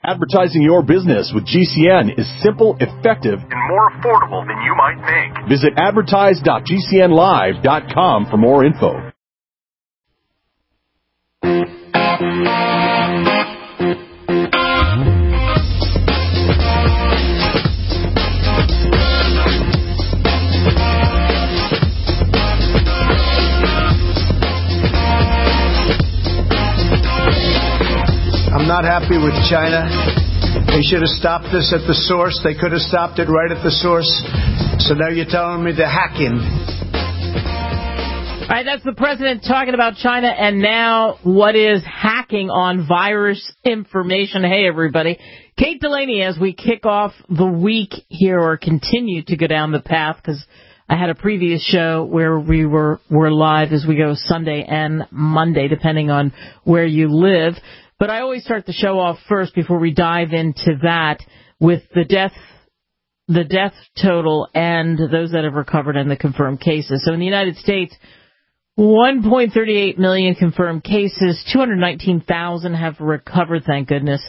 Advertising your business with GCN is simple, effective, and more affordable than you might think. Visit advertise.gcnlive.com for more info. I'm not happy with China. They should have stopped this at the source. They could have stopped it right at the source. So now you're telling me they're hacking. All right, that's the president talking about China and now what is hacking on virus information. Hey, everybody. Kate Delaney, as we kick off the week here or continue to go down the path, because I had a previous show where we're live as we go Sunday and Monday, depending on where you live. But I always start the show off first before we dive into that with the death total and those that have recovered and the confirmed cases. So in the United States, 1.38 million confirmed cases, 219,000 have recovered, thank goodness.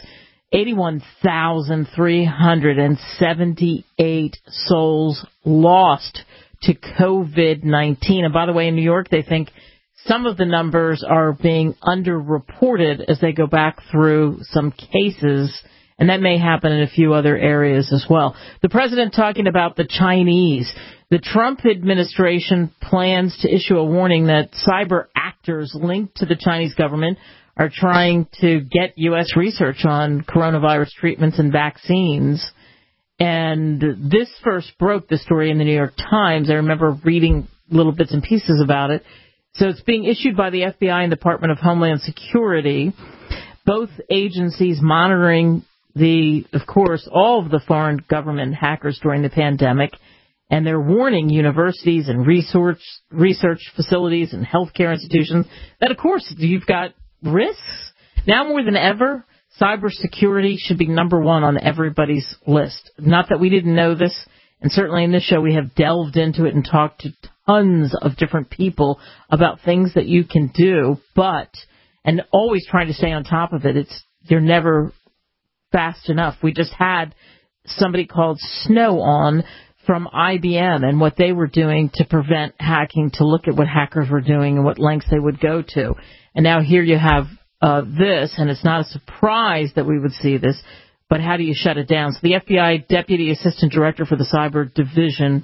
81,378 souls lost to COVID-19. And by the way, in New York, they think some of the numbers are being underreported as they go back through some cases, and that may happen in a few other areas as well. The president talking about the Chinese. The Trump administration plans to issue a warning that cyber actors linked to the Chinese government are trying to get U.S. research on coronavirus treatments and vaccines. And this first broke the story in the New York Times. I remember reading little bits and pieces about it. So it's being issued by the FBI and Department of Homeland Security, both agencies monitoring of course, all of the foreign government hackers during the pandemic, and they're warning universities and research facilities and healthcare institutions that, of course, you've got risks. Now more than ever, cybersecurity should be number one on everybody's list. Not that we didn't know this, and certainly in this show we have delved into it and talked to tons of different people about things that you can do, and always trying to stay on top of it. You're never fast enough. We just had somebody called Snow on from IBM and what they were doing to prevent hacking, to look at what hackers were doing and what lengths they would go to. And now here you have this, and it's not a surprise that we would see this, but how do you shut it down? So the FBI Deputy Assistant Director for the Cyber Division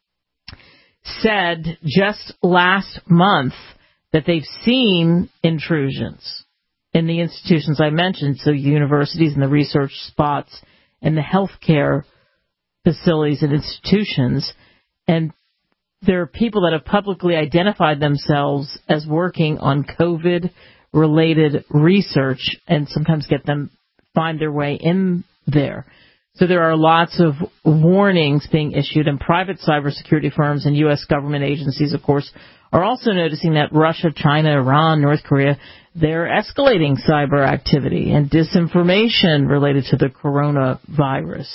said just last month that they've seen intrusions in the institutions I mentioned, so universities and the research spots and the healthcare facilities and institutions. And there are people that have publicly identified themselves as working on COVID-related research and sometimes find their way in there. So there are lots of warnings being issued, and private cybersecurity firms and U.S. government agencies, of course, are also noticing that Russia, China, Iran, North Korea, they're escalating cyber activity and disinformation related to the coronavirus.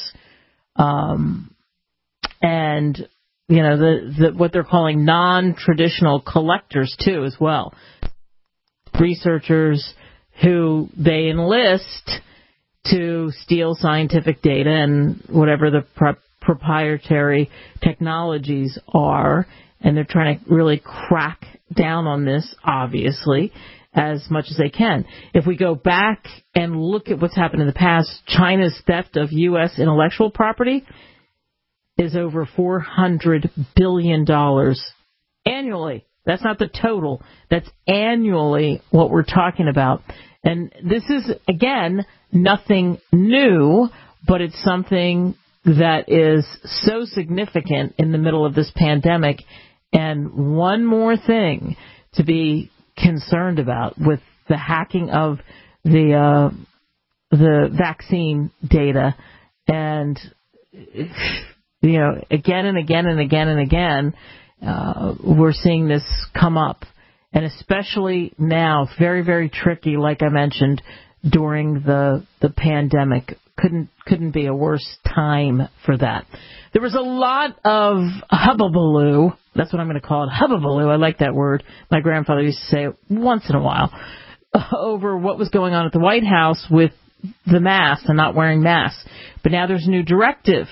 And, you know, what they're calling non-traditional collectors, too, as well. Researchers who they enlist to steal scientific data and whatever the proprietary technologies are, and they're trying to really crack down on this, obviously, as much as they can. If we go back and look at what's happened in the past, China's theft of U.S. intellectual property is over $400 billion annually. That's not the total. That's annually what we're talking about. And this is, again, nothing new, but it's something that is so significant in the middle of this pandemic. And one more thing to be concerned about with the hacking of the vaccine data, and you know, again and again and again and again, we're seeing this come up, and especially now, very, very tricky. Like I mentioned, during the pandemic, couldn't be a worse time for that. There was a lot of hubbubaloo. That's what I'm going to call it, hubbubaloo. I like that word. My grandfather used to say it once in a while, over what was going on at the White House with the mask and not wearing masks. But now there's a new directive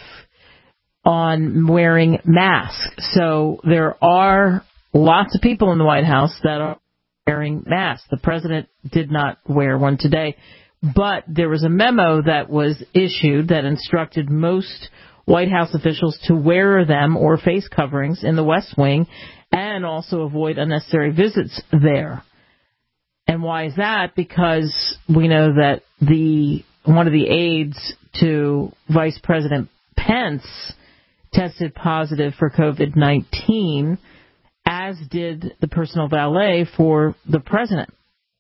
on wearing masks. So there are lots of people in the White House that are wearing masks. The president did not wear one today, but there was a memo that was issued that instructed most White House officials to wear them or face coverings in the West Wing and also avoid unnecessary visits there. And why is that? Because we know that one of the aides to Vice President Pence tested positive for COVID-19, as did the personal valet for the president.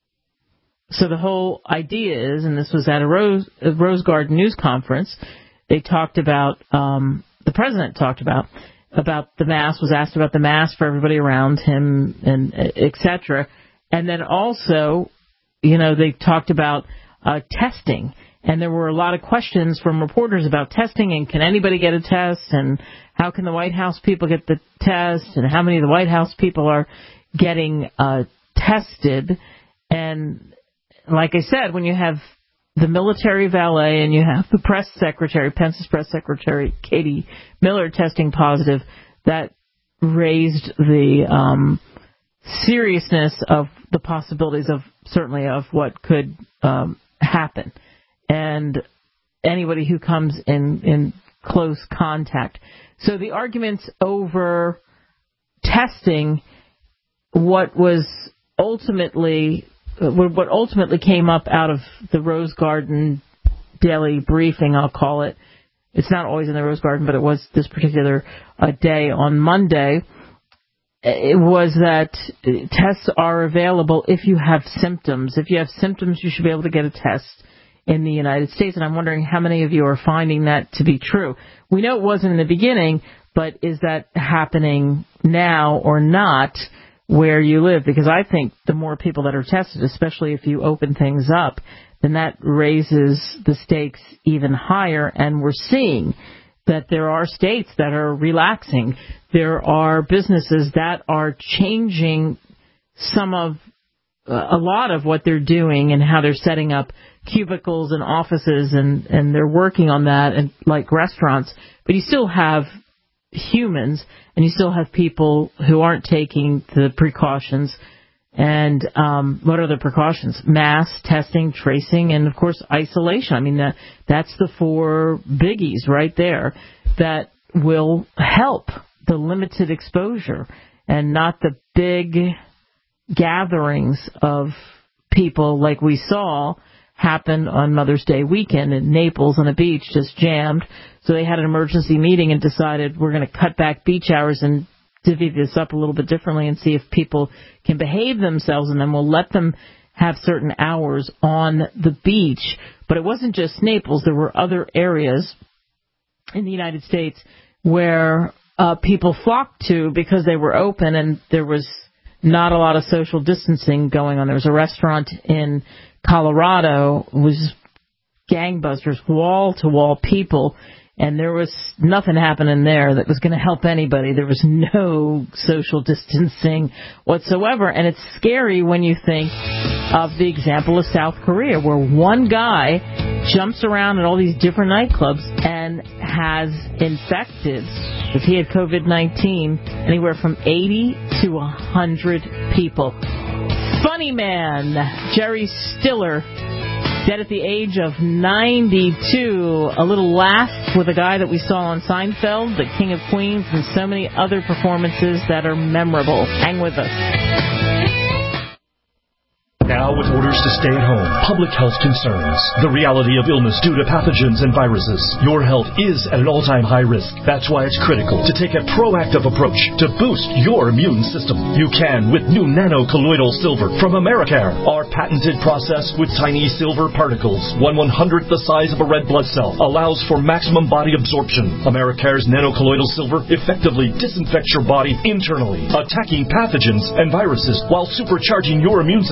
So the whole idea is, and this was at a Rose Garden news conference, they talked about, the president talked about the mask, was asked about the mask for everybody around him, and et cetera. And then also, they talked about testing. And there were a lot of questions from reporters about testing, and can anybody get a test, and how can the White House people get the test, and how many of the White House people are getting tested. And like I said, when you have the military valet and you have the press secretary, Pence's press secretary, Katie Miller, testing positive, that raised the seriousness of the possibilities of what could happen. And anybody who comes in close contact. So the arguments over testing, what ultimately came up out of the Rose Garden daily briefing, I'll call it. It's not always in the Rose Garden, but it was this particular day on Monday. It was that tests are available if you have symptoms. If you have symptoms, you should be able to get a test in the United States. And I'm wondering how many of you are finding that to be true. We know it wasn't in the beginning, but is that happening now or not where you live? Because I think the more people that are tested, especially if you open things up, then that raises the stakes even higher. And we're seeing that there are states that are relaxing. There are businesses that are changing a lot of what they're doing and how they're setting up cubicles and offices, and they're working on that, and like restaurants. But you still have humans, and you still have people who aren't taking the precautions. And what are the precautions? Mass testing, tracing, and of course isolation. I mean, that's the four biggies right there that will help the limited exposure and not the big gatherings of people like we saw happen on Mother's Day weekend in Naples on a beach, just jammed. So they had an emergency meeting and decided we're going to cut back beach hours and divvy this up a little bit differently and see if people can behave themselves, and then we'll let them have certain hours on the beach. But it wasn't just Naples. There were other areas in the United States where people flocked to because they were open and there was not a lot of social distancing going on. There was a restaurant in Colorado, it was gangbusters, wall-to-wall people, and there was nothing happening there that was going to help anybody. There was no social distancing whatsoever, and it's scary when you think of the example of South Korea, where one guy jumps around at all these different nightclubs and has infected, if he had COVID-19, anywhere from 80 to 100 people. Funny man, Jerry Stiller, dead at the age of 92. A little laugh with a guy that we saw on Seinfeld, the King of Queens, and so many other performances that are memorable. Hang with us. Now, with orders to stay at home, public health concerns, the reality of illness due to pathogens and viruses, your health is at an all-time high risk. That's why it's critical to take a proactive approach to boost your immune system. You can with new nano-colloidal silver from Americare. Our patented process with tiny silver particles, 1/100th the size of a red blood cell, allows for maximum body absorption. Americare's nano-colloidal silver effectively disinfects your body internally, attacking pathogens and viruses while supercharging your immune system.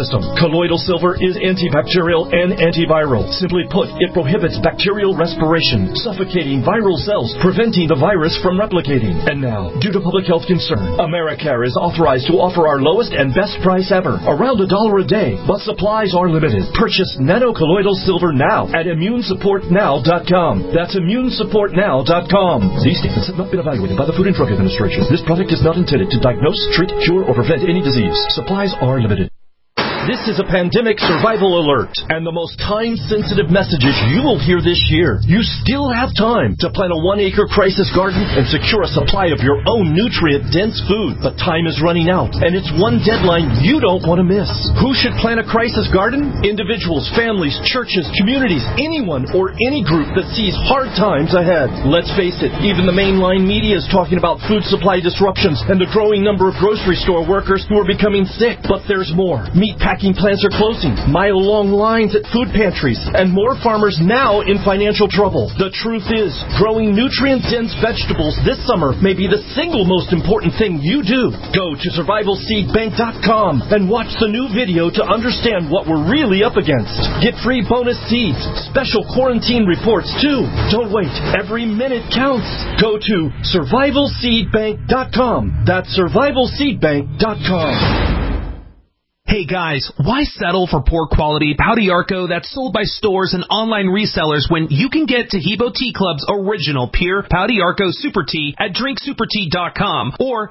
Colloidal silver is antibacterial and antiviral. Simply put, it prohibits bacterial respiration, suffocating viral cells, preventing the virus from replicating. And now, due to public health concern, Americare is authorized to offer our lowest and best price ever, around $1 a day, but supplies are limited. Purchase nanocolloidal silver now at immunesupportnow.com. That's immunesupportnow.com. These statements have not been evaluated by the Food and Drug Administration. This product is not intended to diagnose, treat, cure, or prevent any disease. Supplies are limited. This is a pandemic survival alert, and the most time-sensitive messages you will hear this year. You still have time to plant a 1-acre crisis garden and secure a supply of your own nutrient-dense food. But time is running out, and it's one deadline you don't want to miss. Who should plant a crisis garden? Individuals, families, churches, communities, anyone or any group that sees hard times ahead. Let's face it, even the mainline media is talking about food supply disruptions and the growing number of grocery store workers who are becoming sick. But there's more. Meatpacking plants are closing, mile-long lines at food pantries, and more farmers now in financial trouble. The truth is, growing nutrient-dense vegetables this summer may be the single most important thing you do. Go to survivalseedbank.com and watch the new video to understand what we're really up against. Get free bonus seeds, special quarantine reports too. Don't wait. Every minute counts. Go to survivalseedbank.com. That's survivalseedbank.com. Hey guys, why settle for poor quality Pau d'Arco that's sold by stores and online resellers when you can get Taheebo Tea Club's original pure Pau d'Arco Super Tea at drinksupertea.com or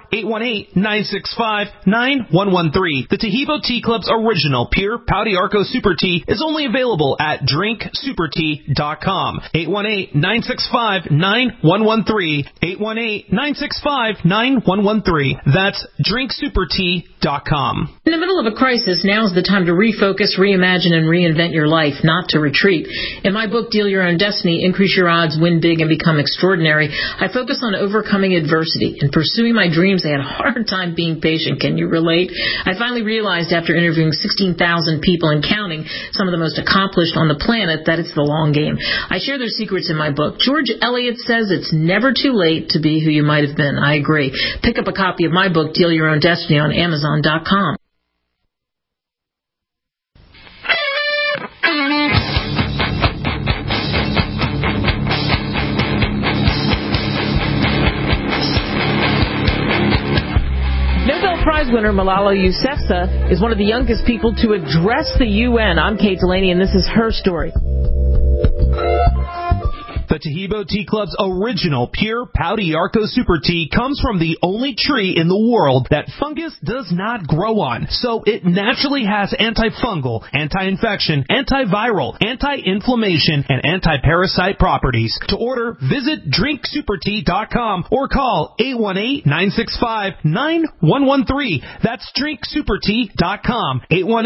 818-965-9113. The Taheebo Tea Club's original pure Pau d'Arco Super Tea is only available at drinksupertea.com. 818-965-9113. 818-965-9113. That's drinksupertea.com. In the middle of a crisis, now's the time to refocus, reimagine, and reinvent your life, not to retreat. In my book, Deal Your Own Destiny, Increase Your Odds, Win Big, and Become Extraordinary, I focus on overcoming adversity. In pursuing my dreams, I had a hard time being patient. Can you relate? I finally realized after interviewing 16,000 people and counting, some of the most accomplished on the planet, that it's the long game. I share their secrets in my book. George Eliot says it's never too late to be who you might have been. I agree. Pick up a copy of my book, Deal Your Own Destiny, on Amazon.com. Prize winner Malala Yousafzai is one of the youngest people to address the UN. I'm Kate Delaney, and this is her story. The Taheebo Tea Club's original pure Pau d'Arco Super Tea comes from the only tree in the world that fungus does not grow on, so it naturally has antifungal, anti-infection, antiviral, anti-inflammation, and anti-parasite properties. To order, visit drinksupertea.com or call 818-965-9113. That's drinksupertea.com.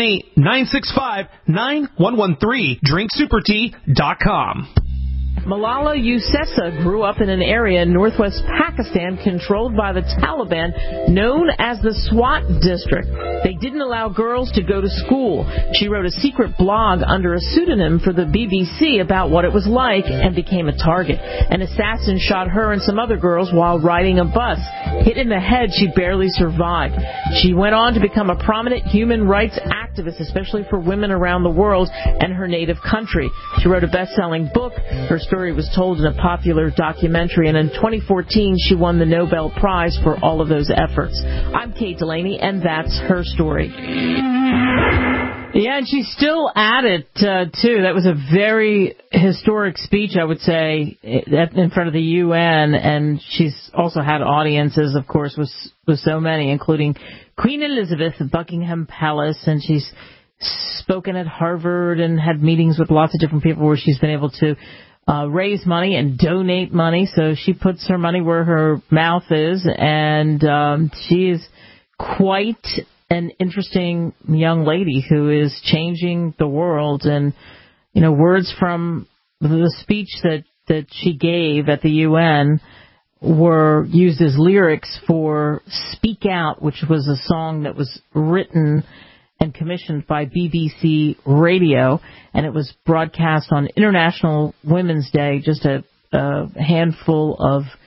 818-965-9113. drinksupertea.com. Malala Yousafzai grew up in an area in northwest Pakistan controlled by the Taliban known as the Swat District. They didn't allow girls to go to school. She wrote a secret blog under a pseudonym for the BBC about what it was like and became a target. An assassin shot her and some other girls while riding a bus. Hit in the head, she barely survived. She went on to become a prominent human rights activist, especially for women around the world and her native country. She wrote a best-selling book. Her story was told in a popular documentary, and in 2014 she won the Nobel Prize for all of those efforts. I'm Kate Delaney, and that's her story. Yeah, and she's still at it, too. That was a very historic speech, I would say, in front of the UN, and she's also had audiences, of course, with so many, including Queen Elizabeth at Buckingham Palace, and she's spoken at Harvard and had meetings with lots of different people where she's been able to raise money and donate money, so she puts her money where her mouth is, and she is quite an interesting young lady who is changing the world. And, you know, words from the speech that she gave at the UN were used as lyrics for Speak Out, which was a song that was written and commissioned by BBC Radio, and it was broadcast on International Women's Day just a handful of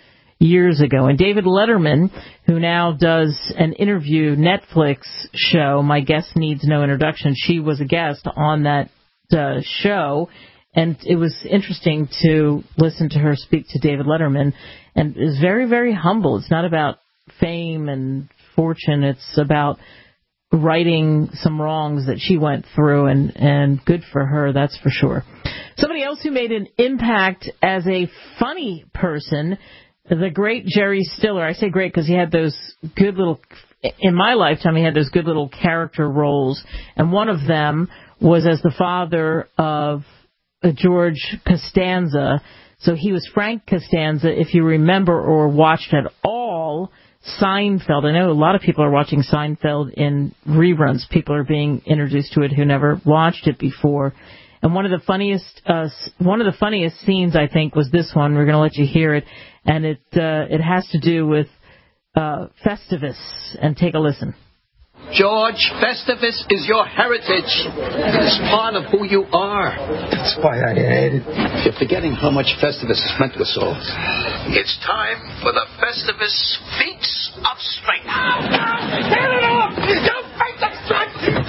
years ago. And David Letterman, who now does an interview Netflix show, My Guest Needs No Introduction, she was a guest on that show. And it was interesting to listen to her speak to David Letterman. And is very, very humble. It's not about fame and fortune. It's about righting some wrongs that she went through, and good for her, that's for sure. Somebody else who made an impact as a funny person, the great Jerry Stiller. I say great because he had those good little, in my lifetime, he had those good little character roles. And one of them was as the father of George Costanza. So he was Frank Costanza, if you remember or watched at all Seinfeld. I know a lot of people are watching Seinfeld in reruns. People are being introduced to it who never watched it before. And one of the funniest scenes, I think, was this one. We're going to let you hear it, and it has to do with Festivus. And take a listen. George, Festivus is your heritage. It's part of who you are. That's why I hate it. You're forgetting how much Festivus has meant to us all. It's time for the Festivus Feats of Strength. Get it off! You feats of strength!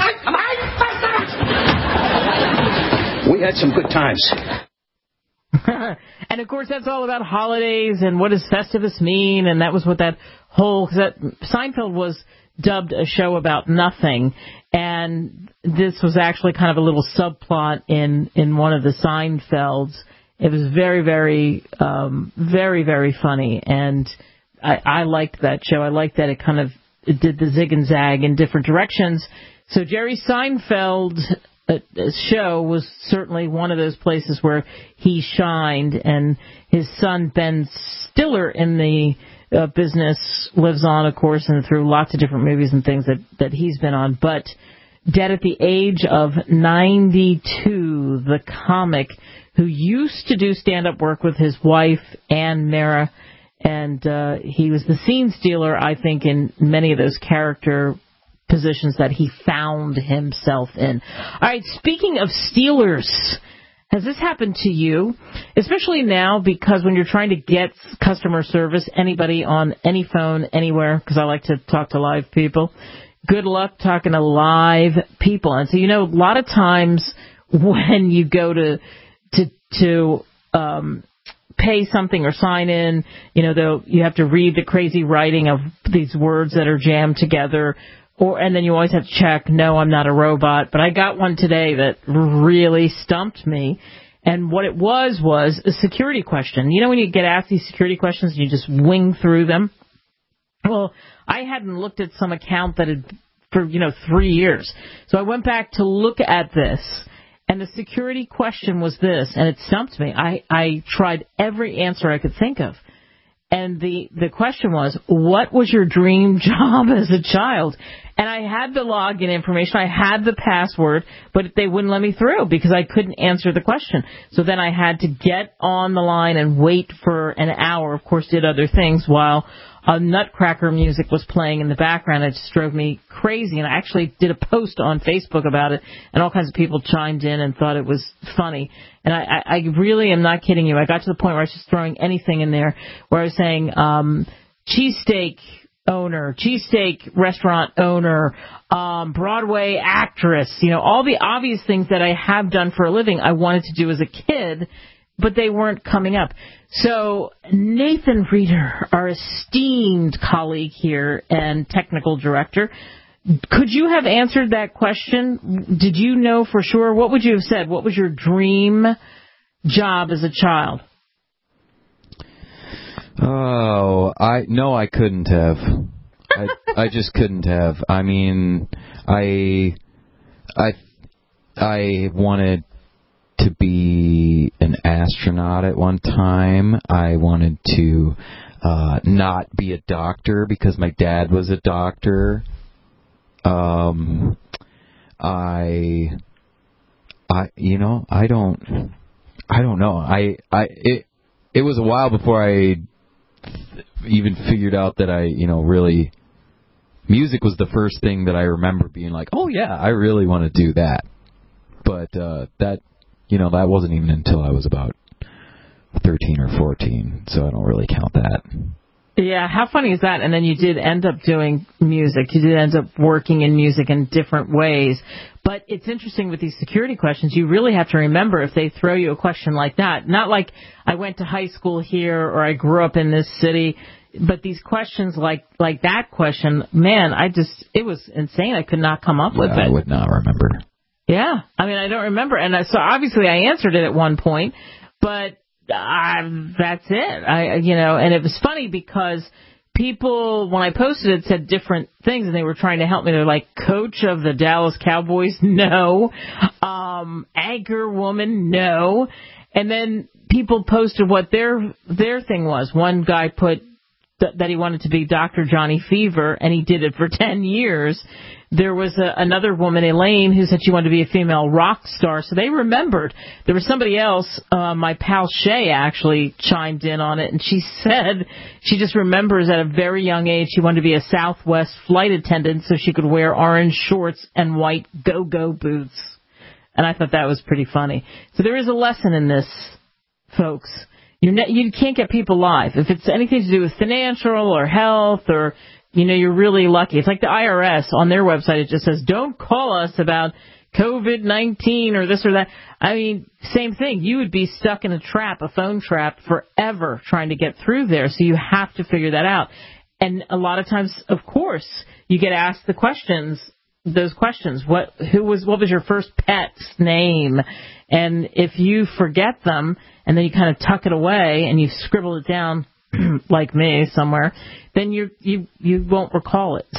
We had some good times. And, of course, that's all about holidays and what does Festivus mean, and that was what that whole... Seinfeld was dubbed a show about nothing, and this was actually kind of a little subplot in one of the Seinfelds. It was very, very, very, very funny, and I liked that show. I liked that it kind of did the zig and zag in different directions. So Jerry Seinfeld's show was certainly one of those places where he shined, and his son Ben Stiller in the business lives on, of course, and through lots of different movies and things that he's been on. But dead at the age of 92, the comic who used to do stand-up work with his wife, Ann Mara, and he was the scene stealer, I think, in many of those character positions that he found himself in. All right, speaking of stealers, has this happened to you? Especially now, because when you're trying to get customer service, anybody on any phone, anywhere, because I like to talk to live people, good luck talking to live people. And so, a lot of times when you go to pay something or sign in, you have to read the crazy writing of these words that are jammed together. And then you always have to check, no, I'm not a robot. But I got one today that really stumped me. And what it was a security question. When you get asked these security questions, you just wing through them? Well, I hadn't looked at some account that had for, 3 years. So I went back to look at this. And the security question was this, and it stumped me. I tried every answer I could think of. And the question was, what was your dream job as a child? And I had the login information, I had the password, but they wouldn't let me through because I couldn't answer the question. So then I had to get on the line and wait for an hour, of course did other things, while Nutcracker music was playing in the background. It just drove me crazy. And I actually did a post on Facebook about it, and all kinds of people chimed in and thought it was funny. And I really am not kidding you. I got to the point where I was just throwing anything in there, where I was saying cheesesteak owner, cheesesteak restaurant owner, Broadway actress, all the obvious things that I have done for a living I wanted to do as a kid, but they weren't coming up. So Nathan Reeder, our esteemed colleague here and technical director, could you have answered that question? Did you know for sure? What would you have said? What was your dream job as a child? Oh, I couldn't have. I just couldn't have. I mean, I wanted to be an astronaut at one time. I wanted to not be a doctor because my dad was a doctor. I don't know. It was a while before I even figured out that really music was the first thing that I remember being like, oh yeah, I really want to do that. But that wasn't even until I was about 13 or 14, so I don't really count that. Yeah, how funny is that? And then you did end up doing music. You did end up working in music in different ways. But it's interesting with these security questions. You really have to remember if they throw you a question like that. Not like I went to high school here or I grew up in this city. But these questions like that question, man, it was insane. I could not come up with it. I would not remember. Yeah. I mean, I don't remember. And so obviously I answered it at one point. But that's it. And it was funny because people, when I posted it, said different things, and they were trying to help me. They're like, coach of the Dallas Cowboys, no. Anchor woman, no. And then people posted what their thing was. One guy put that he wanted to be Dr. Johnny Fever, and he did it for 10 years. There was another woman, Elaine, who said she wanted to be a female rock star, so they remembered. There was somebody else, my pal Shay actually chimed in on it, and she said she just remembers at a very young age she wanted to be a Southwest flight attendant so she could wear orange shorts and white go-go boots. And I thought that was pretty funny. So there is a lesson in this, folks. You can't get people live. If it's anything to do with financial or health or, you're really lucky. It's like the IRS on their website. It just says, don't call us about COVID-19 or this or that. I mean, same thing. You would be stuck in a phone trap forever trying to get through there. So you have to figure that out. And a lot of times, of course, you get asked those questions. What was your first pet's name? And if you forget them and then you kind of tuck it away and you scribble it down like me somewhere, then you won't recall it.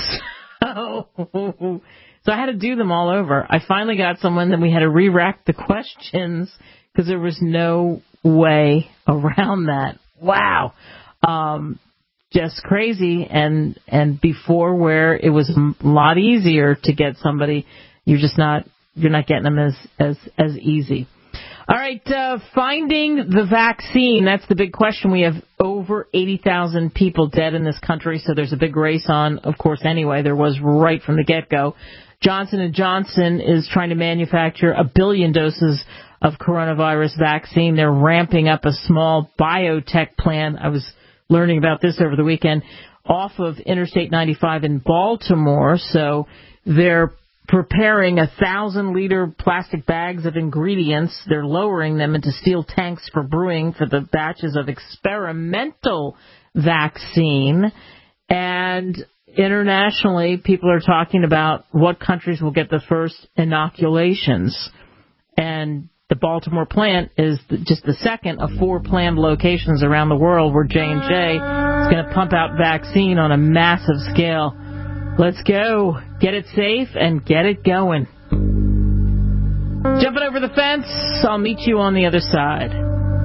So I had to do them all over. I finally got someone, then we had to re-rack the questions because there was no way around that. Wow. Just crazy. And before, where it was a lot easier to get somebody, you're not getting them as easy. All right, finding the vaccine, that's the big question. We have over 80,000 people dead in this country, so there's a big race on, of course, anyway. There was right from the get-go. Johnson & Johnson is trying to manufacture 1 billion doses of coronavirus vaccine. They're ramping up a small biotech plant. I was learning about this over the weekend, off of Interstate 95 in Baltimore. So they're preparing 1,000-liter plastic bags of ingredients. They're lowering them into steel tanks for brewing for the batches of experimental vaccine. And internationally, people are talking about what countries will get the first inoculations. And the Baltimore plant is just the second of 4 planned locations around the world where J&J is going to pump out vaccine on a massive scale. Let's go. Get it safe and get it going. Jumping over the fence, I'll meet you on the other side.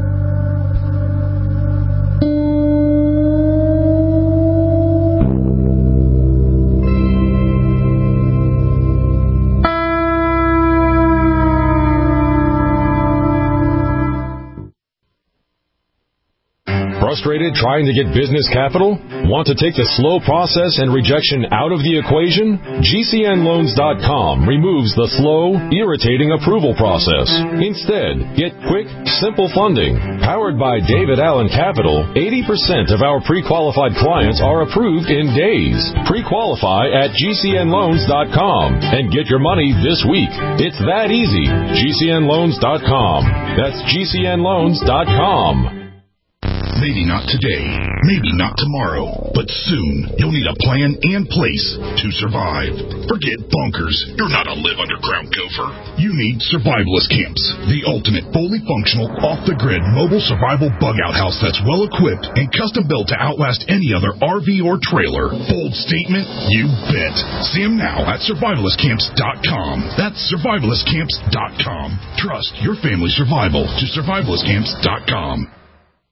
Frustrated trying to get business capital? Want to take the slow process and rejection out of the equation? GCNloans.com removes the slow, irritating approval process. Instead, get quick, simple funding. Powered by David Allen Capital, 80% of our pre-qualified clients are approved in days. Pre-qualify at GCNloans.com and get your money this week. It's that easy. GCNloans.com. That's GCNloans.com. Maybe not today, maybe not tomorrow, but soon you'll need a plan and place to survive. Forget bunkers. You're not a live underground gopher. You need Survivalist Camps, the ultimate fully functional, off-the-grid mobile survival bug-out house that's well-equipped and custom-built to outlast any other RV or trailer. Bold statement? You bet. See them now at survivalistcamps.com. That's survivalistcamps.com. Trust your family's survival to survivalistcamps.com.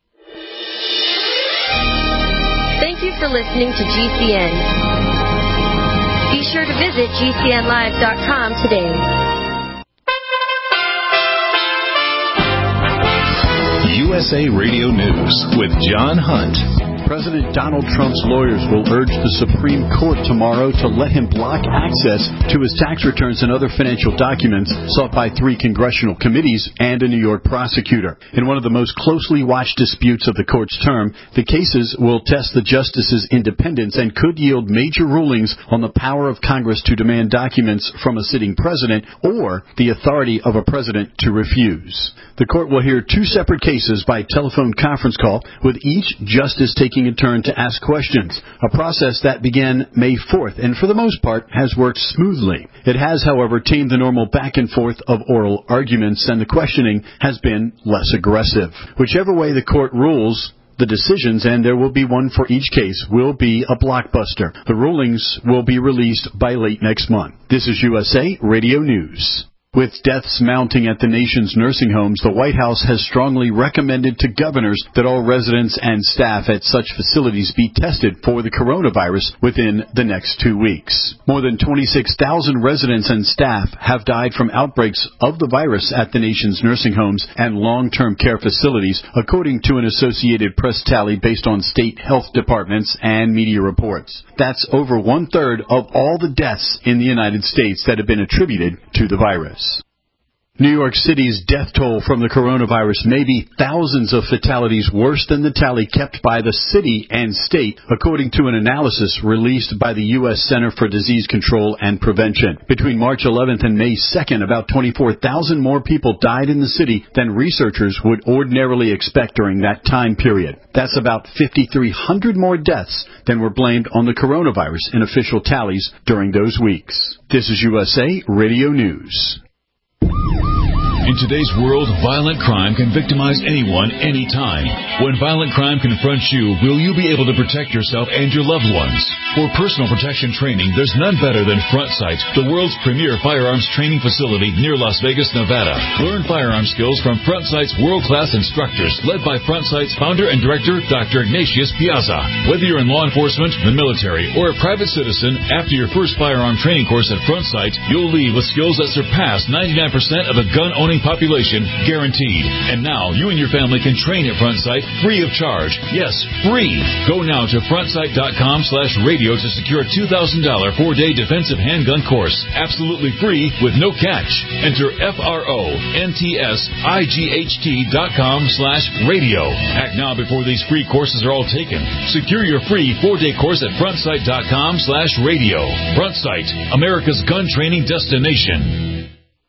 Thank you for listening to GCN. Be sure to visit GCNlive.com today. USA Radio News with John Hunt. President Donald Trump's lawyers will urge the Supreme Court tomorrow to let him block access to his tax returns and other financial documents sought by 3 congressional committees and a New York prosecutor. In one of the most closely watched disputes of the court's term, the cases will test the justices' independence and could yield major rulings on the power of Congress to demand documents from a sitting president or the authority of a president to refuse. The court will hear 2 separate cases by telephone conference call, with each justice taking a turn to ask questions, a process that began May 4th and for the most part has worked smoothly. It has, however, tamed the normal back and forth of oral arguments, and the questioning has been less aggressive. Whichever way the court rules, the decisions, and there will be one for each case, will be a blockbuster. The rulings will be released by late next month. This is USA Radio News. With deaths mounting at the nation's nursing homes, the White House has strongly recommended to governors that all residents and staff at such facilities be tested for the coronavirus within the next 2 weeks. More than 26,000 residents and staff have died from outbreaks of the virus at the nation's nursing homes and long-term care facilities, according to an Associated Press tally based on state health departments and media reports. That's over 1/3 of all the deaths in the United States that have been attributed to the virus. New York City's death toll from the coronavirus may be thousands of fatalities worse than the tally kept by the city and state, according to an analysis released by the U.S. Center for Disease Control and Prevention. Between March 11th and May 2nd, about 24,000 more people died in the city than researchers would ordinarily expect during that time period. That's about 5,300 more deaths than were blamed on the coronavirus in official tallies during those weeks. This is USA Radio News. In today's world, violent crime can victimize anyone, anytime. When violent crime confronts you, will you be able to protect yourself and your loved ones? For personal protection training, there's none better than Front Sight, the world's premier firearms training facility near Las Vegas, Nevada. Learn firearm skills from Front Sight's world-class instructors, led by Front Sight's founder and director, Dr. Ignatius Piazza. Whether you're in law enforcement, the military, or a private citizen, after your first firearm training course at Front Sight, you'll leave with skills that surpass 99% of the gun-owning population, guaranteed. And now you and your family can train at Front Sight free of charge. Yes, free. Go now to frontsight.com/radio to secure a $2,000 4-day defensive handgun course. Absolutely free with no catch. Enter FRONTSIGHT.com/radio. Act now before these free courses are all taken. Secure your free 4-day course at frontsight.com/radio. Front Sight, America's gun training destination.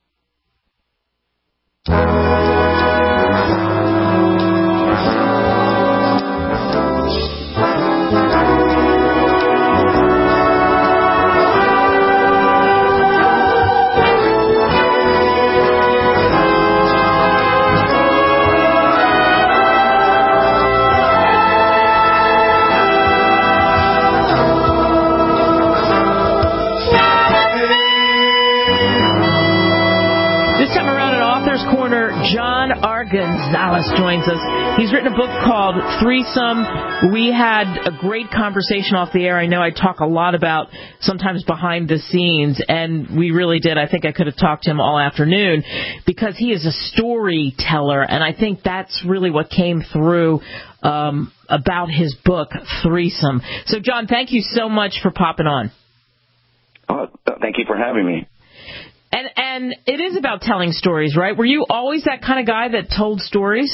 Gonzalez joins us. He's written a book called Threesome. We had a great conversation off the air. I know I talk a lot about sometimes behind the scenes, and we really did. I think I could have talked to him all afternoon because he is a storyteller, and I think that's really what came through about his book, Threesome. So, John, thank you so much for popping on. Thank you for having me. And it is about telling stories, right? Were you always that kind of guy that told stories?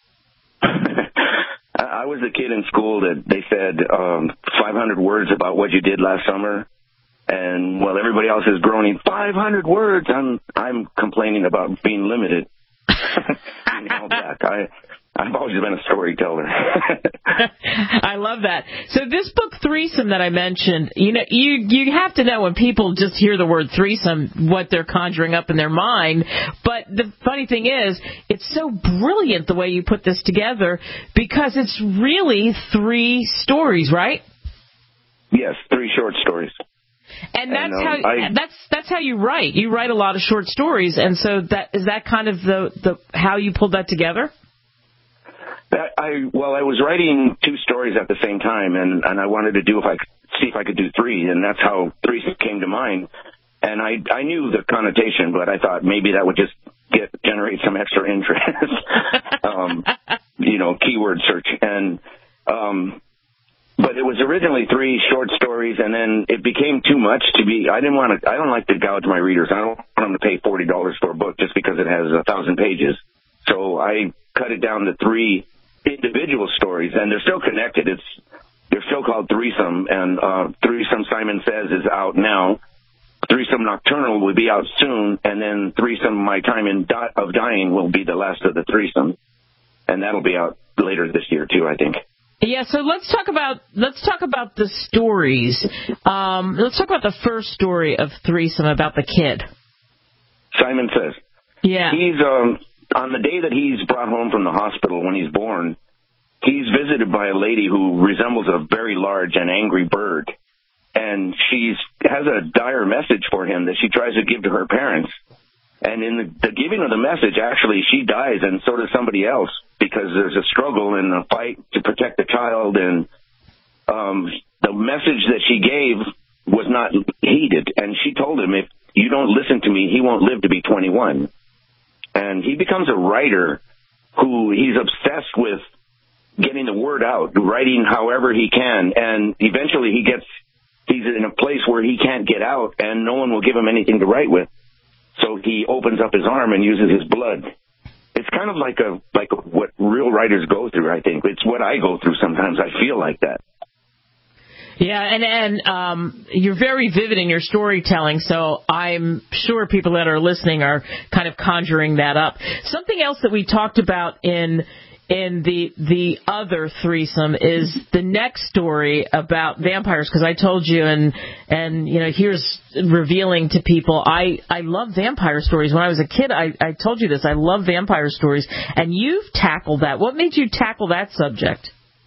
I was a kid in school that they said 500 words about what you did last summer. And while everybody else is groaning, 500 words, I'm complaining about being limited. I've always been a storyteller. I love that. So this book, Threesome, that I mentioned, you have to know when people just hear the word threesome, what they're conjuring up in their mind. But the funny thing is, it's so brilliant the way you put this together because it's really 3 stories, right? Yes, 3 short stories. And that's how you write. You write a lot of short stories, and so is that kind of the how you pulled that together? I was writing 2 stories at the same time, and I wanted to see if I could do 3, and that's how Threesome came to mind. And I knew the connotation, but I thought maybe that would just generate some extra interest, keyword search. And But it was originally 3 short stories, and then it became too much to be. I don't like to gouge my readers. I don't want them to pay $40 for a book just because it has 1,000 pages. So I cut it down to 3 individual stories, and they're still connected. They're still called Threesome, and Threesome Simon Says is out now. Threesome Nocturnal will be out soon, and then Threesome My Time of Dying will be the last of the threesome, and that'll be out later this year too, I think. Yeah, so let's talk about the stories. Let's talk about the first story of Threesome about the kid. Simon Says. Yeah. He's on the day that he's brought home from the hospital when he's born, he's visited by a lady who resembles a very large and angry bird. And she has a dire message for him that she tries to give to her parents. And in the giving of the message, actually, she dies, and so does somebody else, because there's a struggle and a fight to protect the child. And the message that she gave was not heeded. And she told him, if you don't listen to me, he won't live to be 21. And he becomes a writer who he's obsessed with getting the word out, writing however he can. And eventually he's in a place where he can't get out, and no one will give him anything to write with. So he opens up his arm and uses his blood. It's kind of like what real writers go through, I think. It's what I go through sometimes. I feel like that. Yeah, and you're very vivid in your storytelling, so I'm sure people that are listening are kind of conjuring that up. Something else that we talked about in the other threesome is the next story about vampires, because I told you, and you know, here's revealing to people, I love vampire stories. When I was a kid, I told you this, I love vampire stories, and you've tackled that. What made you tackle that subject?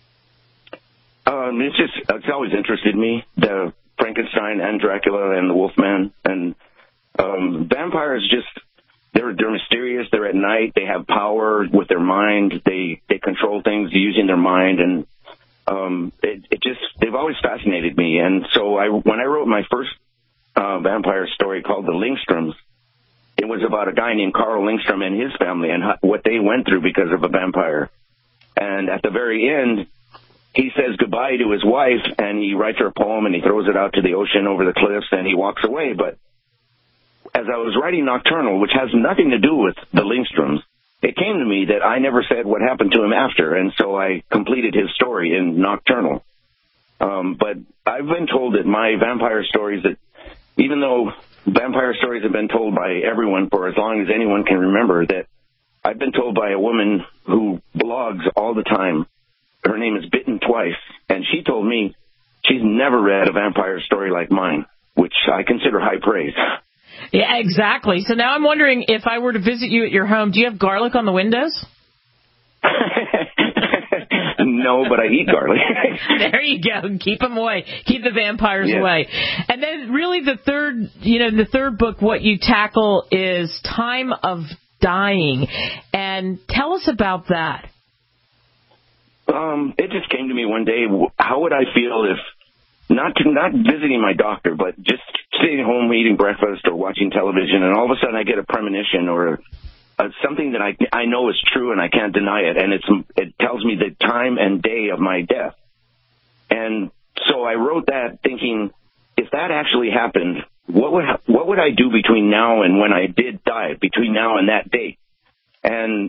It's always interested me, the Frankenstein and Dracula and the Wolfman, and vampires they're mysterious. They're at night. They have power with their mind. They control things using their mind, and they've always fascinated me. And so when I wrote my first vampire story called The Lingstroms, it was about a guy named Carl Lingstrom and his family and what they went through because of a vampire. And at the very end, he says goodbye to his wife, and he writes her a poem, and he throws it out to the ocean over the cliffs, and he walks away. But as I was writing Nocturnal, which has nothing to do with the Lingstroms, it came to me that I never said what happened to him after, and so I completed his story in Nocturnal. But I've been told that my vampire stories, that even though vampire stories have been told by everyone for as long as anyone can remember, that I've been told by a woman who blogs all the time. Her name is Bitten Twice, and she told me she's never read a vampire story like mine, which I consider high praise. Yeah, exactly. So now I'm wondering, if I were to visit you at your home, do you have garlic on the windows? No, but I eat garlic. There you go. Keep them away. Keep the vampires away. And then really the third book, what you tackle is Time of Dying. And tell us about that. It just came to me one day. How would I feel if not visiting my doctor, but just sitting at home eating breakfast or watching television, and all of a sudden I get a premonition or something that I know is true and I can't deny it, and it tells me the time and day of my death. And so I wrote that thinking, if that actually happened, what would I do between now and when I did die, between now and that date? And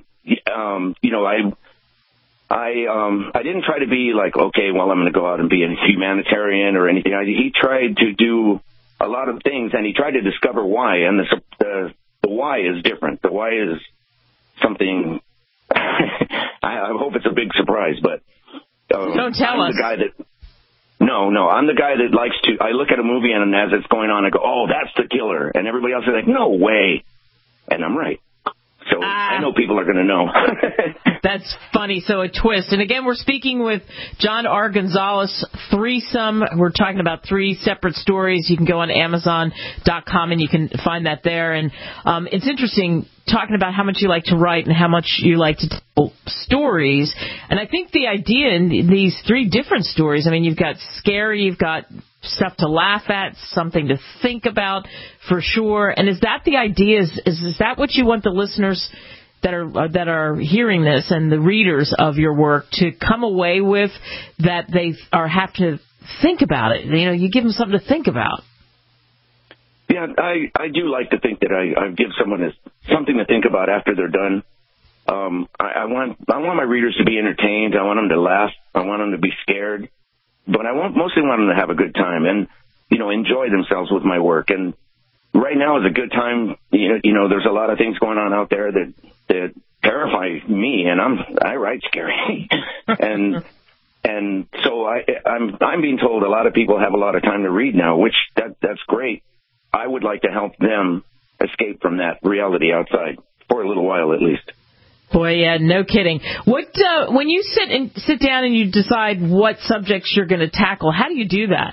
I didn't try to be like, okay, well, I'm going to go out and be a humanitarian or anything. He tried to do a lot of things, and he tried to discover why, and the why is different. The why is something, I hope it's a big surprise, but don't tell us. I'm the guy that likes to, I look at a movie and as it's going on, I go, oh, that's the killer. And everybody else is like, no way. And I'm right. So I know people are going to know. That's funny. So a twist. And again, we're speaking with John R. Gonzalez, Threesome. We're talking about 3 separate stories. You can go on Amazon.com and you can find that there. And it's interesting talking about how much you like to write and how much you like to tell stories. And I think the idea in these 3 different stories, I mean, you've got scary, you've got stuff to laugh at, something to think about for sure. And is that the idea? Is that what you want the listeners that are hearing this and the readers of your work to come away with that they have to think about it? You know, you give them something to think about. Yeah, I do like to think that I give someone something to think about after they're done. I want my readers to be entertained. I want them to laugh. I want them to be scared. But I mostly want them to have a good time and, you know, enjoy themselves with my work. And right now is a good time. You know, there's a lot of things going on out there that terrify me, and I write scary. and so I'm being told a lot of people have a lot of time to read now, which that's great. I would like to help them escape from that reality outside for a little while at least. Boy, yeah, no kidding. What when you sit down and you decide what subjects you're going to tackle, how do you do that?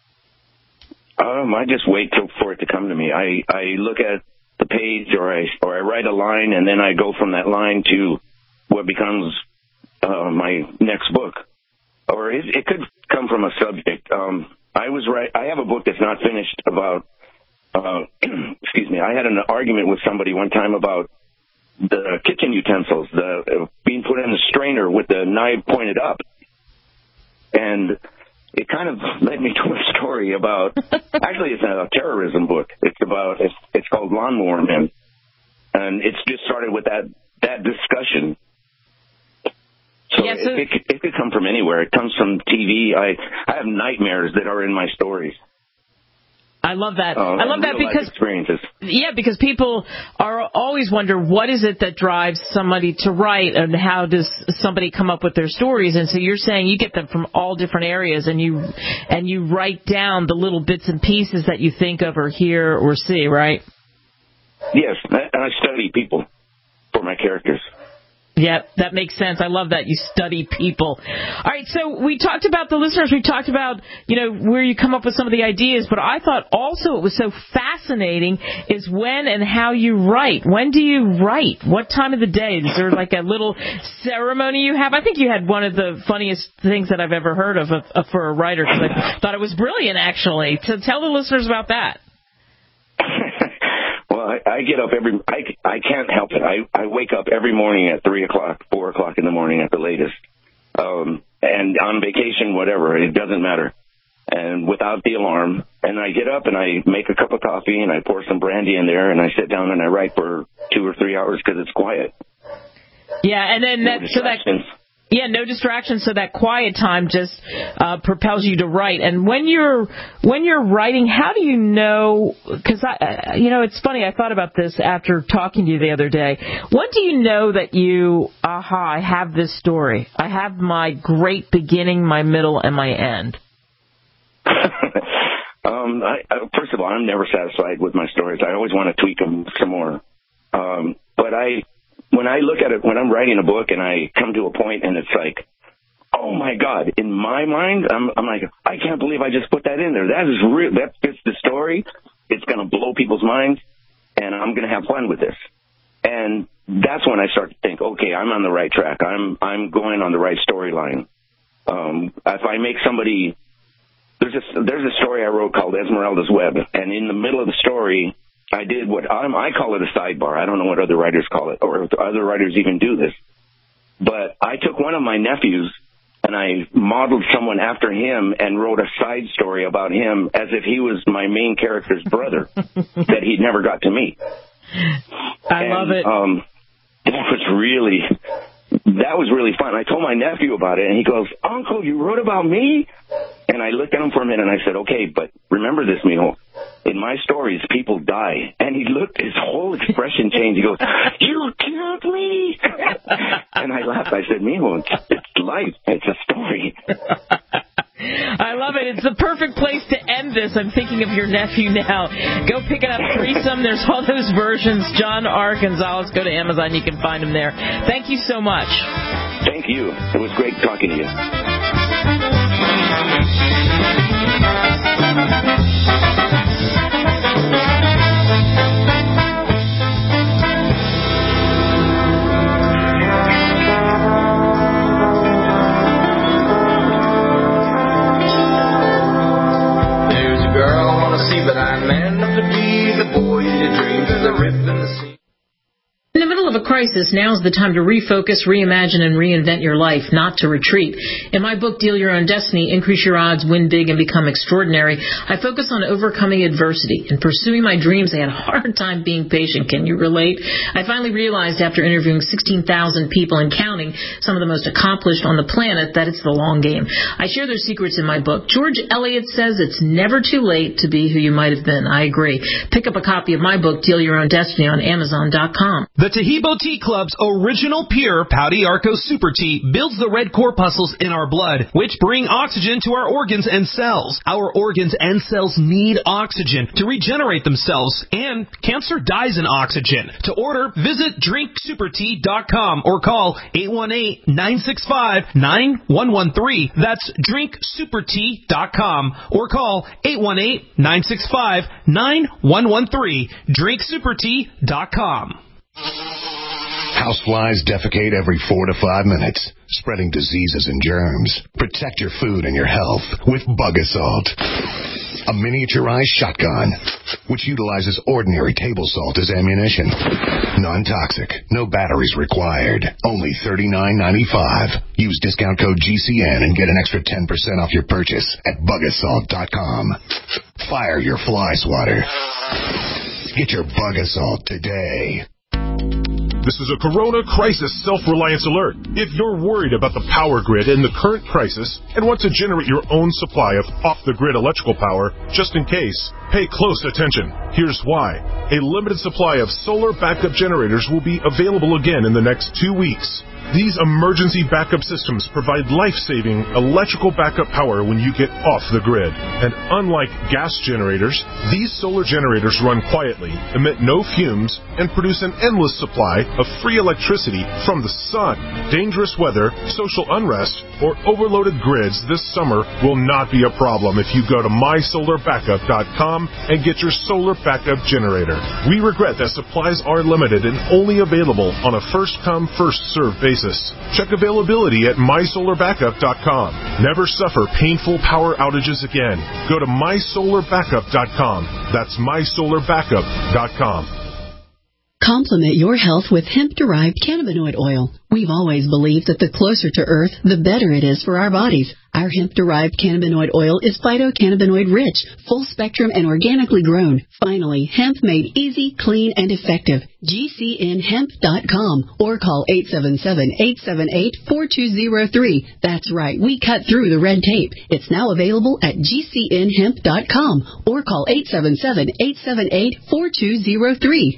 I just wait for it to come to me. I look at the page or I write a line, and then I go from that line to what becomes my next book. Or it could come from a subject. I have a book that's not finished about excuse me, I had an argument with somebody one time about the kitchen utensils, being put in a strainer with the knife pointed up. And it kind of led me to a story about, actually it's a terrorism book. It's called Lawnmower Men. And it's just started with that discussion. So, it could come from anywhere. It comes from TV. I have nightmares that are in my stories. I love that. I love that because experiences. Yeah, because people are always wonder what is it that drives somebody to write, and how does somebody come up with their stories. And so you're saying you get them from all different areas, and you write down the little bits and pieces that you think of or hear or see, right? Yes, and I study people for my characters. Yeah, that makes sense. I love that. You study people. All right, so we talked about the listeners. We talked about, you know, where you come up with some of the ideas, but I thought also it was so fascinating is when and how you write. When do you write? What time of the day? Is there like a little ceremony you have? I think you had one of the funniest things that I've ever heard of for a writer, because I thought it was brilliant, actually. So tell the listeners about that. Well, I get up I can't help it. I wake up every morning at 3 o'clock, 4 o'clock in the morning at the latest. And on vacation, whatever, it doesn't matter. And without the alarm. And I get up and I make a cup of coffee and I pour some brandy in there and I sit down and I write for 2 or 3 hours because it's quiet. Yeah, and then no distractions, so that quiet time just propels you to write. And when you're writing, how do you know? Because it's funny. I thought about this after talking to you the other day. When do you know that I have this story? I have my great beginning, my middle, and my end. First of all, I'm never satisfied with my stories. I always want to tweak them some more. But when I look at it, when I'm writing a book and I come to a point and it's like, oh my God, in my mind, I'm like, I can't believe I just put that in there. That is real. That fits the story. It's going to blow people's minds and I'm going to have fun with this. And that's when I start to think, okay, I'm on the right track. I'm going on the right storyline. If I make somebody, there's a story I wrote called Esmeralda's Web. And in the middle of the story, I did what I call it a sidebar. I don't know what other writers call it, or if other writers even do this. But I took one of my nephews and I modeled someone after him and wrote a side story about him as if he was my main character's brother that he'd never got to meet. I love it. That was really fun. I told my nephew about it, and he goes, "Uncle, you wrote about me?" And I looked at him for a minute, and I said, "Okay, but remember this, mijo. In my stories, people die." And he looked, his whole expression changed. He goes, "You killed me!" And I laughed. I said, "Mijo, it's life. It's a story." I love it. It's the perfect place to end this. I'm thinking of your nephew now. Go pick it up, Threesome. There's all those versions. John R. Gonzalez. Go to Amazon. You can find him there. Thank you so much. Thank you. It was great talking to you. In the middle of a crisis, now's the time to refocus, reimagine, and reinvent your life, not to retreat. In my book, Deal Your Own Destiny, Increase Your Odds, Win Big, and Become Extraordinary, I focus on overcoming adversity. In pursuing my dreams, I had a hard time being patient. Can you relate? I finally realized after interviewing 16,000 people and counting, some of the most accomplished on the planet, that it's the long game. I share their secrets in my book. George Eliot says it's never too late to be who you might have been. I agree. Pick up a copy of my book, Deal Your Own Destiny, on Amazon.com. The Taheebo Tea Club's original pure Pau d'Arco Super Tea builds the red corpuscles in our blood, which bring oxygen to our organs and cells. Our organs and cells need oxygen to regenerate themselves, and cancer dies in oxygen. To order, visit drinksupertea.com or call 818-965-9113. That's drinksupertea.com or call 818-965-9113. drinksupertea.com. Houseflies defecate every 4 to 5 minutes, spreading diseases and germs. Protect your food and your health with Bug Assault, a miniaturized shotgun which utilizes ordinary table salt as ammunition. Non-toxic, no batteries required. Only $39.95. Use discount code GCN and get an extra 10% off your purchase at bugassault.com. Fire your fly swatter. Get your Bug Assault today. This is a Corona Crisis Self-Reliance Alert. If you're worried about the power grid in the current crisis and want to generate your own supply of off-the-grid electrical power, just in case, pay close attention. Here's why. A limited supply of solar backup generators will be available again in the next 2 weeks. These emergency backup systems provide life-saving electrical backup power when you get off the grid. And unlike gas generators, these solar generators run quietly, emit no fumes, and produce an endless supply of free electricity from the sun. Dangerous weather, social unrest, or overloaded grids this summer will not be a problem if you go to mysolarbackup.com and get your solar backup generator. We regret that supplies are limited and only available on a first-come, first-served basis. Check availability at mysolarbackup.com. Never suffer painful power outages again. Go to mysolarbackup.com. That's mysolarbackup.com. Complement your health with hemp-derived cannabinoid oil. We've always believed that the closer to Earth, the better it is for our bodies. Our hemp-derived cannabinoid oil is phytocannabinoid-rich, full-spectrum, and organically grown. Finally, hemp made easy, clean, and effective. GCNhemp.com or call 877-878-4203. That's right, we cut through the red tape. It's now available at GCNhemp.com or call 877-878-4203.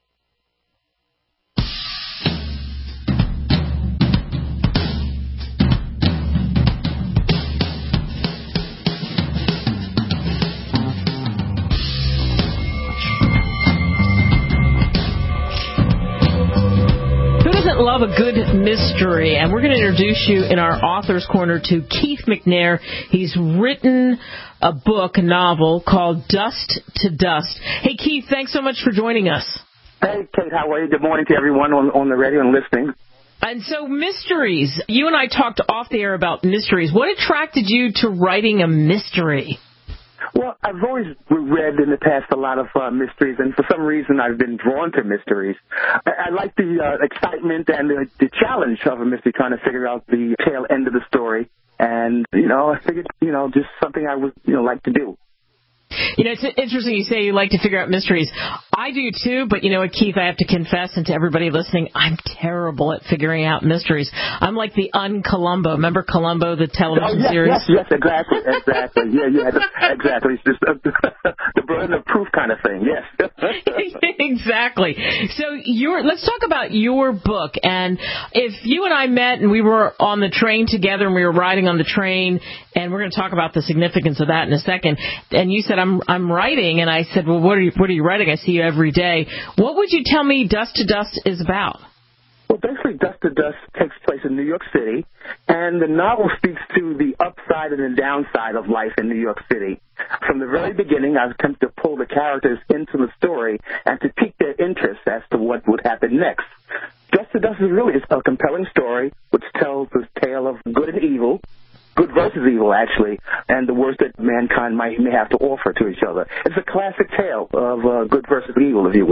Love a good mystery, and we're going to introduce you in our Author's Corner to Keith McNair. He's written a book, a novel called Dust to Dust. Hey, Keith, thanks so much for joining us. Hey, Kate, how are you? Good morning to everyone on the radio and listening. And so mysteries, you and I talked off the air about mysteries. What attracted you to writing a mystery? Well, I've always read in the past a lot of mysteries, and for some reason I've been drawn to mysteries. I like the excitement and the challenge of a mystery, trying to figure out the tail end of the story. And, I figured, just something I would, like to do. It's interesting you say you like to figure out mysteries. I do too, but you know what, Keith, I have to confess, and to everybody listening, I'm terrible at figuring out mysteries. I'm like the Un-Columbo. Remember Columbo, the television series? Yes, exactly. Yeah, exactly. It's just the burden of proof kind of thing, yes. Exactly. So let's talk about your book. And if you and I met and we were on the train together and we were riding on the train, and we're going to talk about the significance of that in a second, and you said, I'm writing, and I said, well, what are you writing? I see you every day. What would you tell me Dust to Dust is about? Well, basically, Dust to Dust takes place in New York City, and the novel speaks to the upside and the downside of life in New York City. From the very beginning, I've attempted to pull the characters into the story and to pique their interest as to what would happen next. Dust to Dust is really a compelling story which tells the tale of good and evil, good versus evil, actually, and the worst that mankind may have to offer to each other. It's a classic tale of good versus evil, if you will.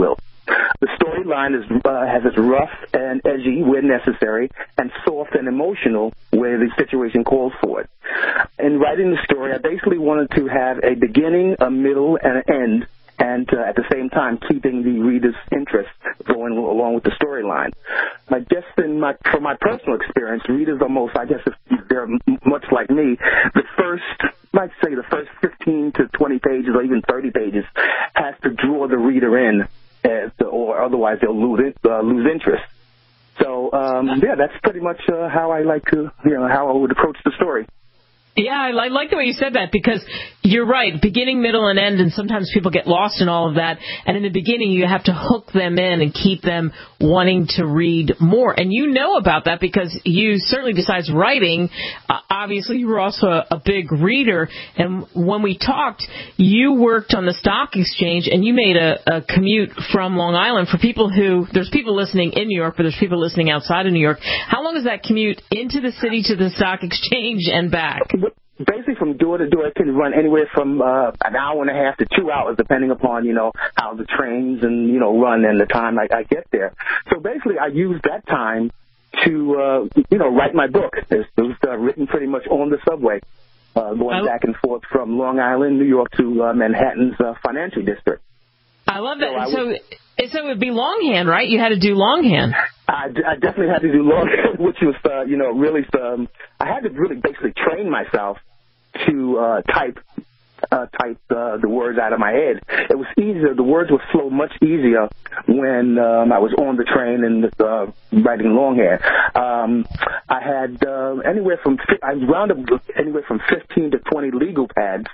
The storyline has its rough and edgy where necessary, and soft and emotional where the situation calls for it. In writing the story, I basically wanted to have a beginning, a middle, and an end, and at the same time keeping the reader's interest going along with the storyline. I guess from my personal experience, readers are most, I guess if they're much like me, the first 15 to 20 pages or even 30 pages has to draw the reader in, or otherwise they'll lose interest. So, that's pretty much how I like to, how I would approach the story. Yeah, I like the way you said that, because you're right, beginning, middle, and end, and sometimes people get lost in all of that. And in the beginning, you have to hook them in and keep them wanting to read more. And you know about that because you certainly, besides writing, obviously you were also a big reader. And when we talked, you worked on the stock exchange, and you made a commute from Long Island. For people there's people listening in New York, but there's people listening outside of New York. How long is that commute into the city to the stock exchange and back? Basically, from door to door, it can run anywhere from an hour and a half to 2 hours, depending upon, how the trains and, run and the time I get there. So basically, I used that time to, write my book. It was written pretty much on the subway, going back and forth from Long Island, New York, to Manhattan's financial district. I love that. So it would be longhand, right? You had to do longhand. I definitely had to do longhand, which was, really, I had to really basically train myself to type the words out of my head. It was easier. The words would flow much easier when I was on the train and writing longhand. I had I round up anywhere from 15 to 20 legal pads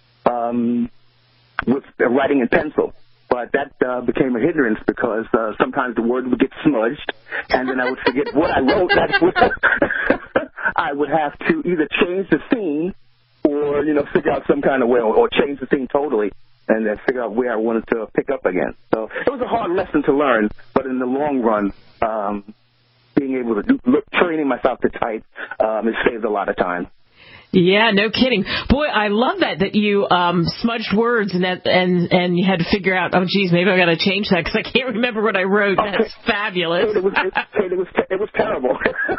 with writing in pencil. But that became a hindrance because sometimes the word would get smudged, and then I would forget what I wrote. I would have to either change the scene or, figure out some kind of way, or change the scene totally, and then figure out where I wanted to pick up again. So it was a hard lesson to learn, but in the long run, being able to training myself to type, it saved a lot of time. Yeah, no kidding. Boy, I love that you smudged words and you had to figure out, oh, geez, maybe I got to change that because I can't remember what I wrote. That's fabulous. It was terrible.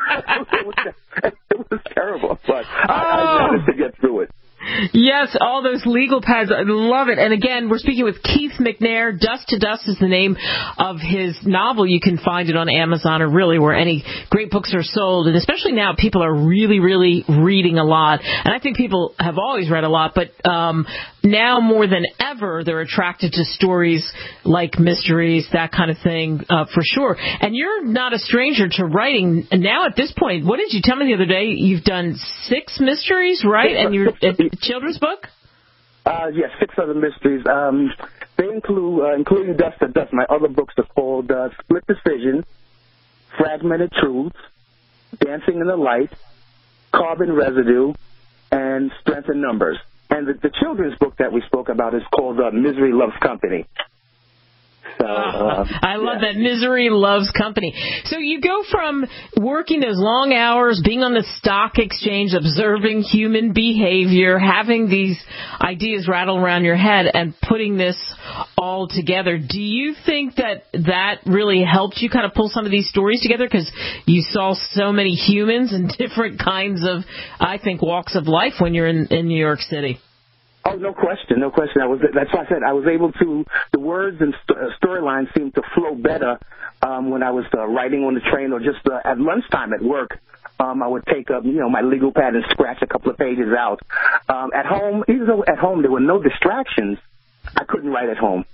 It was terrible, but I managed to get through it. Yes, all those legal pads. I love it. And again, we're speaking with Keith McNair. Dust to Dust is the name of his novel. You can find it on Amazon or really where any great books are sold. And especially now, people are really, really reading a lot. And I think people have always read a lot, but now more than ever, they're attracted to stories like mysteries, that kind of thing, for sure. And you're not a stranger to writing. Now at this point, what did you tell me the other day? You've done 6 mysteries, right? And you're a children's book? Yes, 6 other mysteries. They include, including Dust to Dust. My other books are called Split Decision, Fragmented Truths, Dancing in the Light, Carbon Residue, and Strength in Numbers. And the children's book that we spoke about is called Misery Loves Company. So, I love that. Misery Loves Company. So you go from working those long hours, being on the stock exchange, observing human behavior, having these ideas rattle around your head, and putting this all together. Do you think that really helped you kind of pull some of these stories together? Because you saw so many humans and different kinds of, I think, walks of life when you're in New York City. Oh, no question. That's why I said I was able to. The words and storylines seemed to flow better when I was writing on the train or just at lunchtime at work. I would take up, my legal pad and scratch a couple of pages out. At home, even though at home there were no distractions, I couldn't write at home.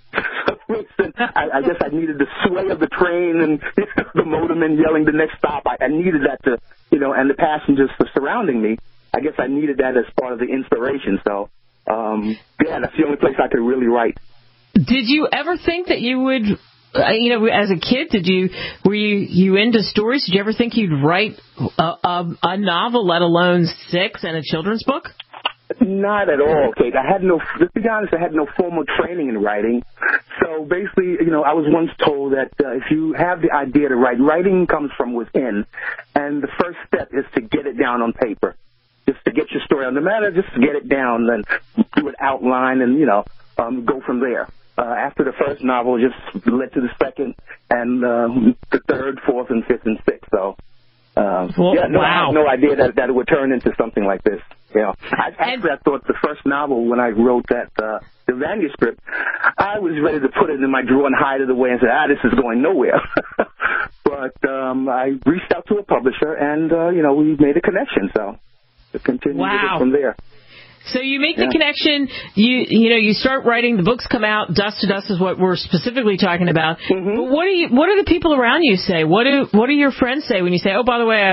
I guess I needed the sway of the train and the motorman yelling the next stop. I needed that to, and the passengers surrounding me. I guess I needed that as part of the inspiration. So. That's the only place I could really write. Did you ever think that you would, as a kid, were you into stories? Did you ever think you'd write a novel, let alone 6, and a children's book? Not at all, Kate. To be honest, I had no formal training in writing. So basically, I was once told that if you have the idea to write, writing comes from within. And the first step is to get it down on paper. Just to get your story on the matter, just to get it down and do an outline and, go from there. after the first novel, just led to the second and the third, fourth, and fifth, and sixth. So, I had no idea that it would turn into something like this. You know, I thought the first novel, when I wrote that the manuscript, I was ready to put it in my drawer and hide it away and say, this is going nowhere. But I reached out to a publisher, and we made a connection. So it continued from there. So you make the connection. You start writing. The books come out. Dust to Dust is what we're specifically talking about. Mm-hmm. But what do the people around you say? What do your friends say when you say, "Oh, by the way,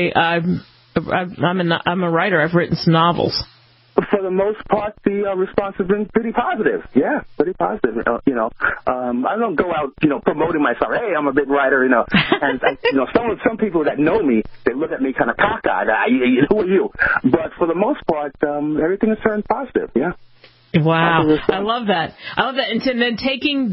I'm a writer. I've written some novels"? For the most part, the response has been pretty positive. Yeah, pretty positive. I don't go out, promoting myself. Hey, I'm a big writer, And some people that know me, they look at me kind of cockeyed. Who are you? But for the most part, everything has turned positive. Yeah. Wow, I love that. And then taking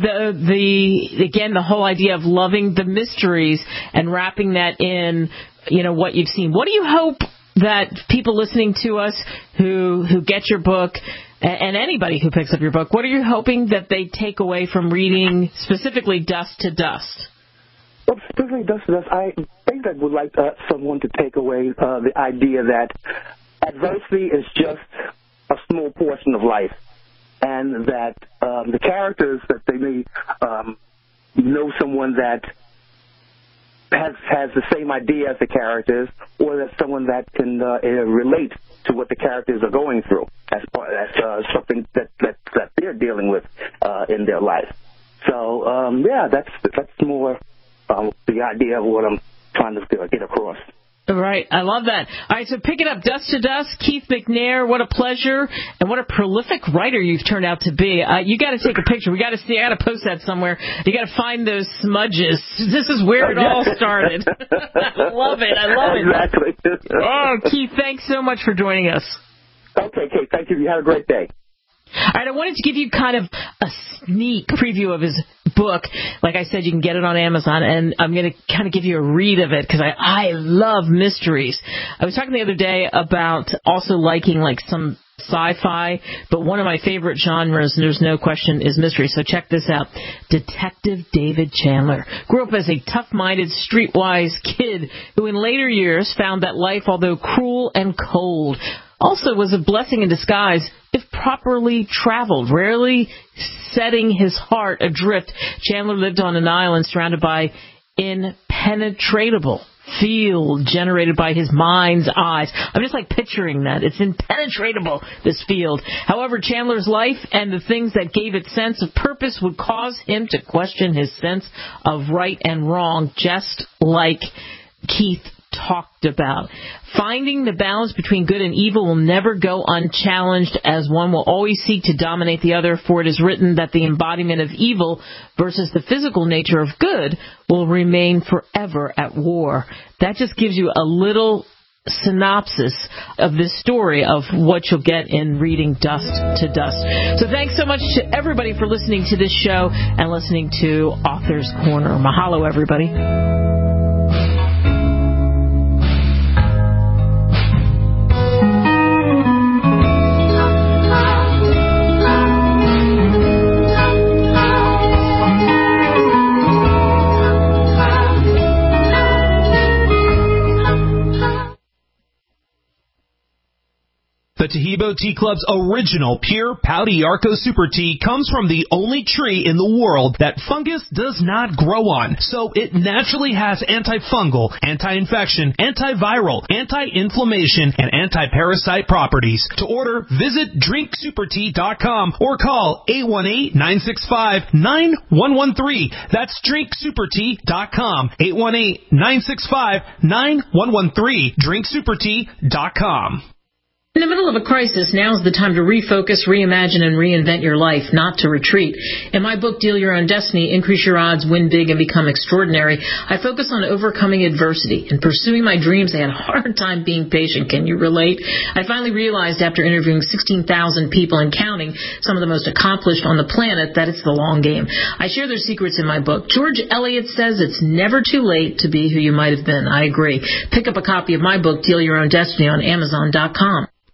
the whole idea of loving the mysteries and wrapping that in, what you've seen. What do you hope that people listening to us who get your book, and anybody who picks up your book, what are you hoping that they take away from reading specifically Dust to Dust? Well, specifically Dust to Dust, I think I would like someone to take away the idea that adversity is just a small portion of life, and that the characters, that they may know someone that has the same idea as the characters, or that someone that can relate to what the characters are going through as something that they're dealing with in their life. So that's more the idea of what I'm trying to get across. Right. I love that. All right, so pick it up. Dust to Dust, Keith McNair. What a pleasure, and what a prolific writer you've turned out to be. You got to take a picture. We got to see. I got to post that somewhere. You got to find those smudges. This is where it all started. I love it. Exactly. Oh, Keith, thanks so much for joining us. Okay, Kate. Thank you. You have a great day. All right, I wanted to give you kind of a sneak preview of his book. Like I said, you can get it on Amazon, and I'm going to kind of give you a read of it because I love mysteries. I was talking the other day about also liking like some sci-fi, but one of my favorite genres, there's no question, is mystery. So check this out. Detective David Chandler grew up as a tough-minded, streetwise kid who in later years found that life, although cruel and cold, also was a blessing in disguise if properly traveled, rarely setting his heart adrift. Chandler lived on an island surrounded by impenetrable field generated by his mind's eyes. I'm just like picturing that. It's impenetrable, this field. However, Chandler's life and the things that gave it sense of purpose would cause him to question his sense of right and wrong, just like Keith talked about. Finding the balance between good and evil will never go unchallenged, as one will always seek to dominate the other, for it is written that the embodiment of evil versus the physical nature of good will remain forever at war. That just gives you a little synopsis of this story of what you'll get in reading Dust to Dust. So thanks so much to everybody for listening to this show and listening to Author's Corner. Mahalo, everybody. The Taheebo Tea Club's original pure Pouty Arco Super Tea comes from the only tree in the world that fungus does not grow on, so it naturally has antifungal, anti-infection, antiviral, anti-inflammation, and anti-parasite properties. To order, visit drinksupertea.com or call 818-965-9113. That's drinksupertea.com, 818-965-9113, drinksupertea.com. In the middle of a crisis, now's the time to refocus, reimagine, and reinvent your life, not to retreat. In my book, Deal Your Own Destiny, Increase Your Odds, Win Big, and Become Extraordinary, I focus on overcoming adversity. In pursuing my dreams, I had a hard time being patient. Can you relate? I finally realized after interviewing 16,000 people and counting, some of the most accomplished on the planet, that it's the long game. I share their secrets in my book. George Eliot says it's never too late to be who you might have been. I agree. Pick up a copy of my book, Deal Your Own Destiny, on Amazon.com.